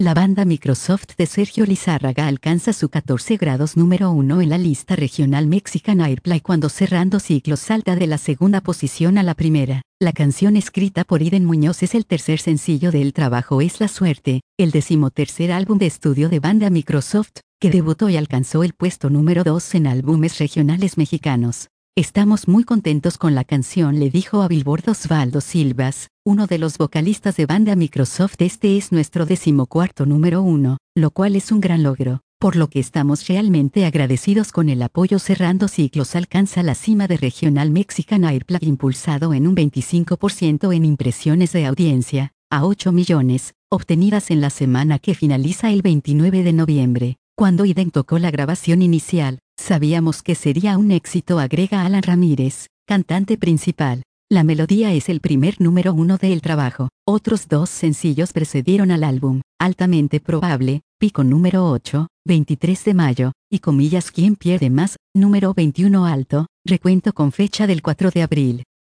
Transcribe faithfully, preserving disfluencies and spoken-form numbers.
La banda Microsoft de Sergio Lizárraga alcanza su catorce grados número uno en la lista regional Mexican Airplay cuando Cerrando Ciclos salta de la segunda posición a la primera. La canción escrita por Iden Muñoz es el tercer sencillo del trabajo Es la Suerte, el decimotercer álbum de estudio de banda Microsoft, que debutó y alcanzó el puesto número dos en álbumes regionales mexicanos. Estamos muy contentos con la canción, le dijo a Billboard Osvaldo Silvas, uno de los vocalistas de banda Microsoft. Este es nuestro decimocuarto número uno, lo cual es un gran logro, por lo que estamos realmente agradecidos con el apoyo. Cerrando Ciclos alcanza la cima de Regional Mexican Airplay impulsado en un veinticinco por ciento en impresiones de audiencia, a ocho millones, obtenidas en la semana que finaliza el veintinueve de noviembre. Cuando Iden tocó la grabación inicial, sabíamos que sería un éxito, agrega Alan Ramírez, cantante principal. La melodía es el primer número uno del trabajo. Otros dos sencillos precedieron al álbum, Altamente Probable, Pico número ocho, veintitrés de mayo, y comillas ¿Quién pierde más? Número veintiuno alto, recuento con fecha del cuatro de abril.